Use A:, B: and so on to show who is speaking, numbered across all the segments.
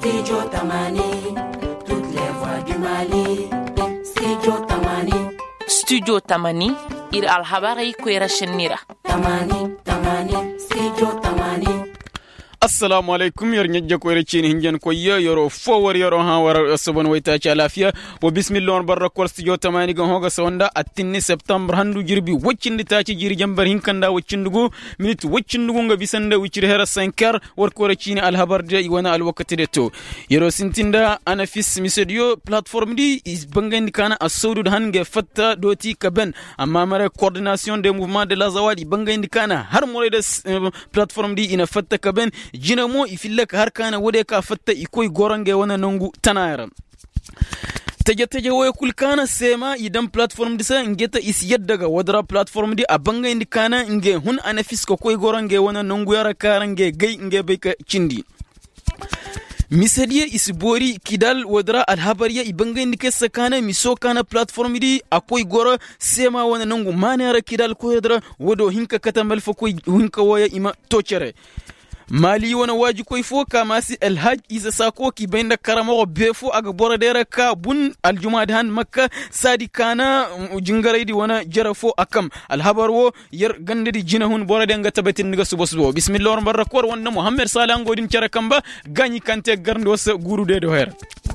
A: Studio Tamani, toutes les voix du Mali. Studio Tamani.
B: Studio Tamani, ir alhabari kwera shenira.
A: Tamani, Studio Tamani.
C: Assalamu alaikum yor nyajja ko recini hingen ko yoro fowar yoro ha war sabon wayta ci lafiya wa bismillah barakol studio tamani gon hoga sonda attinni september handu jirbi woccindi taci jiri jambar hinkanda woccindugo minute woccindugo nga bisanda wiciri hera 5h war ko recini alhabarde wana alwakati de to yoro sintinda anafis misedio platform di is bangandi kana asawdu hange fatta doti kaben amma mara coordination des mouvements de la zawadi bangandi kana har mo de platform di ina fatta kaben jina mo ifillaka har kana wode ka fatta ikoy gorange wana nongu tanayara taje waya kulkana sema idan platform disa ngeta is yaddaga wadra platform di abanga indi kana nge hun anafis ko koy gorange wana nongu yara karange gay nge beka cindi misadiya isbori kidal wadra alhabariya ibanga indi kessa kana miso kana platform di akoy gora sema wana nongu manara kidal ko wadra wodo hinka katamal fo koy hinka waya ima tochere mali wana waji koy fo kama si alhaj isa sako ki benda karamo befo aga boradera ka bun aljumad han makka sadi kana jingaraydi wana jarafo akam alhabarwo yer gandedi jinahun borade nga tabatin nga subo bismillah barakor wonna muhammad salah godin cara kamba gani kante garndo sa gurude do her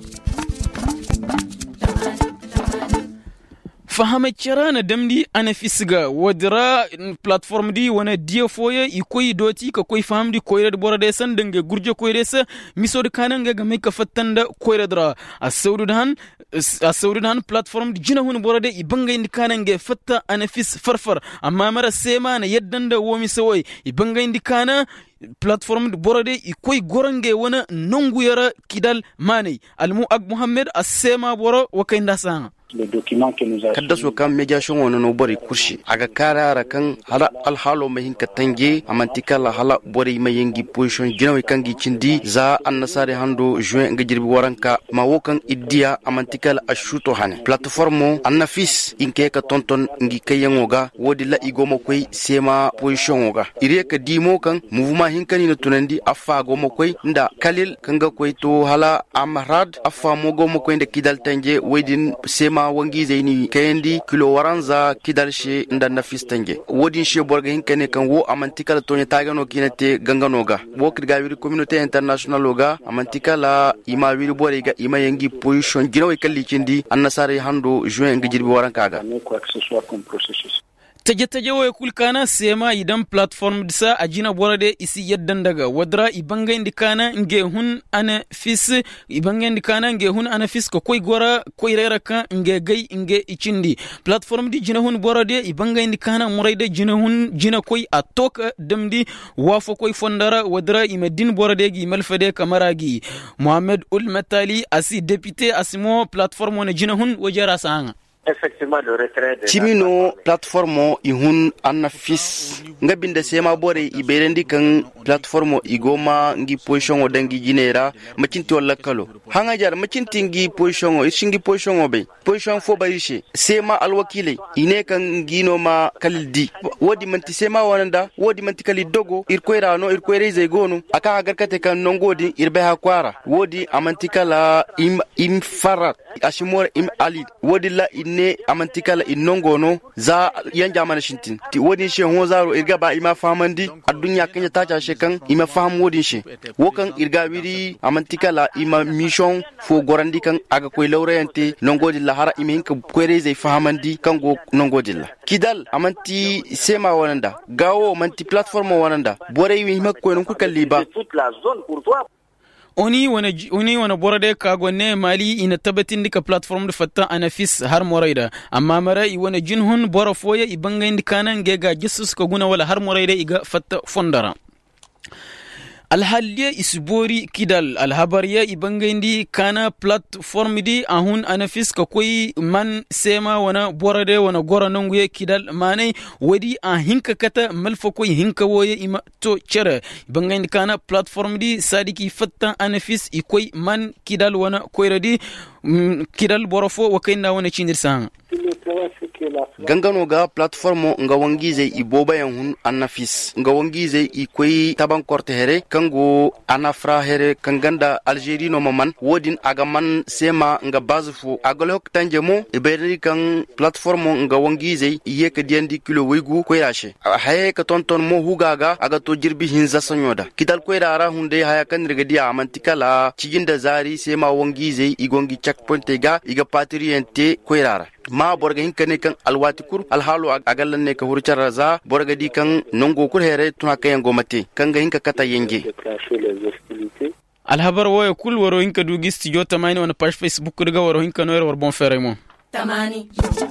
C: fahama charana damdi ana fisga wadra platform di wana dia foye ikoy doti ka koy famdi koyred borade san dange gurje koyre sa misod kananga ga meka fattanda koyredra asawdudan platform di jinahun borade ibanga indi kananga fatta ana fis farfar amma mara sema na yaddanda womi sawai ibanga indi kana platform borade ikoy gorange wana nongu yara kidal mani almu ag muhammad asema boro wakainda sana
D: le document que nous a kadda so kam mediation wono no bori kurshi aga karara kan hala alhalo mahin katange amantika la hala bori mayengi position jinawi kangi cindi za annasare hando juin nga jirbi waranka ma wokan iddia amantika la ashuto hane platformo annafis inke ka tonton ngi kayangoga wodi la igomo koy sema position oga ire ka dimo kan mouvement hinkani no tunandi afa gomo koy nda kalil kanga koy to hala amrad afa mogo mo koy nda kidal tanje wedin sema wangi zaini kayendi kilo waranza kidalshe nda nafis tange wodin she borga hinkane kan wo amantika la tonya tagano kinate ganganoga wo kirga wiri communauté international oga amantika la ima wiri borega ima yangi position ginawe kalli kindi annasare hando juin ngi jirbi warankaga taje
C: waya kulkana sema idan platform disa ajina borade isi yaddan daga wadra ibanga indikana nge hun ana fis ibanga indikana nge hun ana fis ko koy gora koy reraka nge gay nge ichindi platform di jina hun borade ibanga indikana murayde jina koy atoka damdi wafo koy fondara wadra imedin borade gi malfade kamaragi muhammad ul matali asi député asimo platform wona jina hun wajara sanga
E: effectivement le retrait de
D: timino platformo ihun annafis ngabinde sema bore iberendi kan platformo igoma ngi position o dangi jinera macinti wala kalo hanga jar macinti ngi position o ishingi position o be position fo barishe sema alwakile ine kan ngino ma kaldi wodi manti sema wananda wodi manti kali dogo irkoira no irkoire zegono aka agarkate kan nongodi irbe hakwara wodi amantikala im farat ashimor im ali wodi la ne amantikala inongono za yanja mana shintin ti wodin she hozaro irga ba ima famandi adunya kanya tacha shekan ima fam wodin she wokan irga wiri amantikala ima mission fo gorandi kan aga koy lawrayante nongodi la hara ima hinka kwere zai famandi kan go nongodi la kidal amanti sema wananda gawo amanti platform wananda bore yi hima koy non ku kalliba
E: toute la zone pour toi
C: oni wana borade kagonne mali ina tabatin dika platform da fatta anafis har moraida amma mara i wana jinhun bora foya ibanga indikana ngega jesus ko guna wala har moraida iga fatta fondara alhaliya isbori kidal alhabariya ibanga indi kana platform di ahun anafis ka koy man sema wana borade wana gora nonguye kidal manay wadi a hinka kata malfa koy hinka woye ima to chere ibanga indi kana platform di sadiki fatta anafis ikoy man kidal wana koyradi kidal borofo wakayna wana chindir sang
D: gangano ga platformo nga wangize iboba yan hun annafis nga wangize ikoi taban korte here kango anafra here kanganda Algerie no maman wodin agaman sema nga bazfu agalok tanjemo iberi kan platformo nga wangize yeka diandi kilo wegu ko yashe haye ka tonton mo hugaga aga to jirbi hinza sanyoda kidal ko rara hunde haya kan rigadiya amantikala ciginda zari sema wangize igongi checkpoint ga iga patriente ko rara ma borga hinkane kan alwati kur alhalu agallan ne ka hurchar za borga di kan nongo kur here tuna kayan gomate kan ga hinka kata yenge
C: alhabar waya kul waro hinka du gisti jota mayni on page Facebook riga waro hinka no war bon fere mo
A: tamani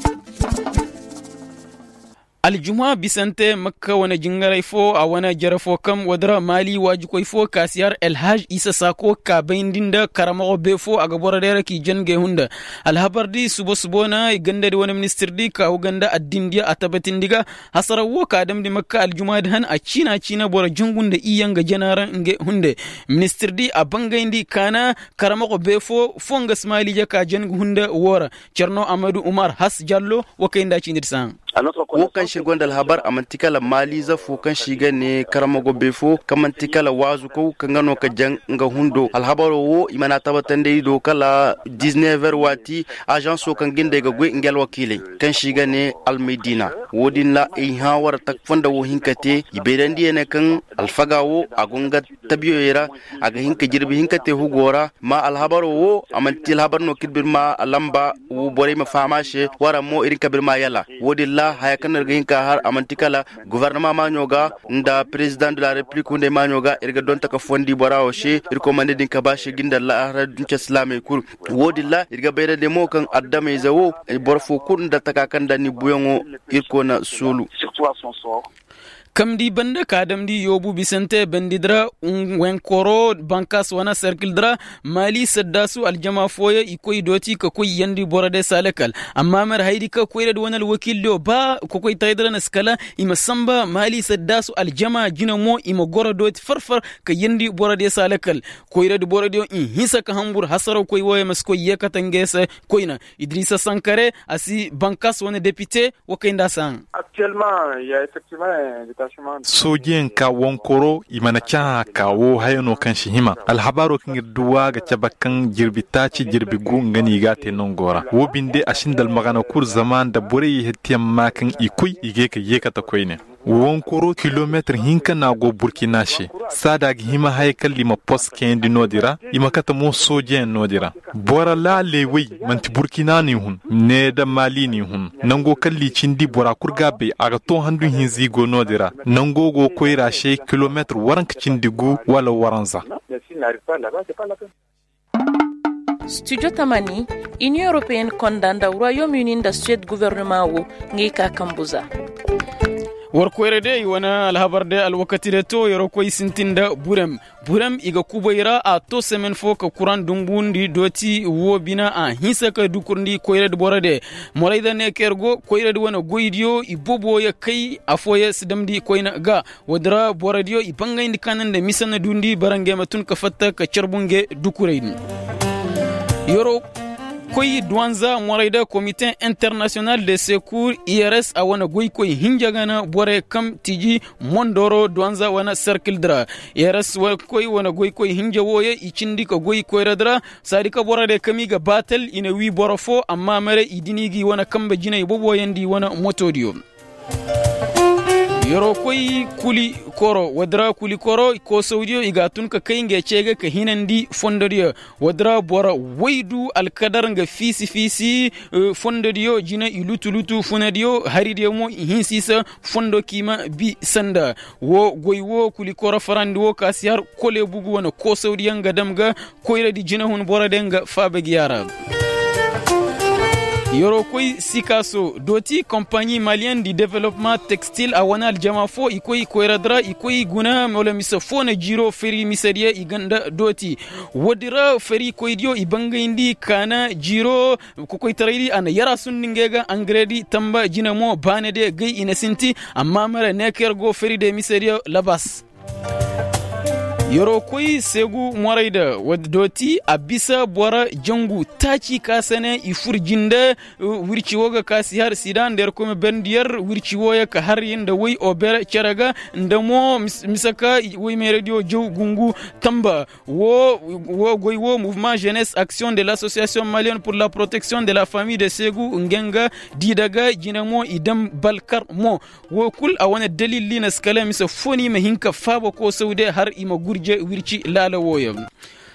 C: aljuma bisante makka wana jingara ifo a wana jarafo kam wadra mali waji ko ifo kasiyar elhaj isa sako ka bayindinda karamo befo aga boradera ki jenge hunda alhabardi subona ganda di wana minister di ka uganda addindiya atabatindiga hasara wo ka damdi makka aljuma han a china bora jungunda iyanga janara nge hunde minister di abangayndi kana karamo befo fonga smali ja ka jenge hunda wora cerno amadou umar has jallo wakaynda cindir sang
D: wokan shirgondal habar amantikala mali za fokan shiga ne karamago befo kamantikala wazu ko kangano ka jang nga hundo alhabaro wo imana tabatande do kala 19h wati agence so kan ginde ga gwe ngel wakile kan shiga ne almedina wodin la e hawar tak fonda wo hinkate iberandi ne kan alfagawo agunga tabiyo yera aga hinka jirbi hinkate hugora ma alhabaro wo amantil habar no kibirma lamba wo bore ma famashe wara mo irin kabirma yala wodin haya kanar ga hinka har amantikala gouvernement manyoga nda president de la république unde manyoga irga don taka fondi borawo she irko mande din ka bashi ginda la haradun islame kur wodilla irga bayda de mo kan addame zawo borfo kun da taka kan da ni buyongo irko na sulu
C: kamdi banda kadamdi yobu bisante bandidra wenkoro bankas wana circle dra mali saddasu aljama foye ikoy doti ka koy yandi borade salakal amma mar haydi ka koyred wana wakil do ba ko koy taydra na skala ima samba mali saddasu aljama jina mo ima goro doti farfar ka yandi borade salakal koyred borade in hisa ka hambur hasaro koy woye masko yekatangese koyna Idrissa Sankare asi bankas wana député wakenda sang
E: actuellement il y a effectivement
F: sojen ka wonkoro imana cha ka wo hayano kan shihima alhabaro kin duwa ga tabakan jirbitaci jirbigu ngani gate nongora wo binde ashindal magana kur zaman da bore yetiyam makan ikui ige ka yekata koyne wonkoro kilometer hinka na go burkina she sada hima haykal lima post kendi nodira imakata mo sojen nodira bora la lewi manti burkina ni hun ne da mali ni hun nango kalli cindi bora kurgabe aga to handu hinzi go nodira nango go koira she kilometer warank cindigu wala waranza
B: Studio Tamani, Union Européenne condamne le Royaume-Uni da Suède gouvernement wo ngi ka kambuza.
C: warkoyrede wana alhabarde alwakatire to yoro koy sintinda burem iga kubayra a to semen fo ka kuran dumbundi doti wobina a hisaka dukurndi koyrede borade morayda ne kergo koyrede wana goydiyo ibobo ya kai afoye sidamdi koyna ga wadra boradiyo ibangayndi kanande misana dundi barange matun ka fatta ka charbunge dukureyni yoro koy douanza moraida comité international de secours IRS a wana goy koy hinjagana bore kam tiji mondoro douanza wana circle dra IRS wa koy wana goy koy hinjawoye ichindi ko goy koy radra sadika borade kamiga battle ina wi borofo amma mare idinigi wana kamba jina bobo yandi wana motodio yoro koy kuli koro wadra kuli koro ko saudiyo igatun ka kainge chega ka hinandi fondoriyo wadra bora waidu alkadar nga fisi fondoriyo jina ilutulutu fonadiyo haridiyo mo hinsisa fondo kima bi sanda wo goywo kuli koro farandiwo kasiyar kole bugu wana ko saudiyan ga damga koyra di jina hun bora denga fabegiyara yoro koy sikaso doti compagnie malienne du développement textile a wana aljamafo ikoy koyradra ikoy guna mola misafona jiro feri misariya iganda doti wodira feri koydio ibangayndi kana jiro koy taraydi ana yara sunningega angredi tamba jinamo banede gay inasinti amma mara nekergo feri de misariya labas yoro koi segu moraida wadoti abisa bora jangu tachi kasane ifur jinda wirci woga kasi har sidan der kuma bendiyar wirci woya ka har yinda wai obera charaga ndamo misaka wai me radio jow gungu tamba wo goy wo mouvement jeunesse action de l'association malienne pour la protection de la famille de segu ngenga didaga jinamo idam balkar mo wo kul a wani dalili na skala misa foni mahinka fabo ko saude har ima gurje wirci lala woyam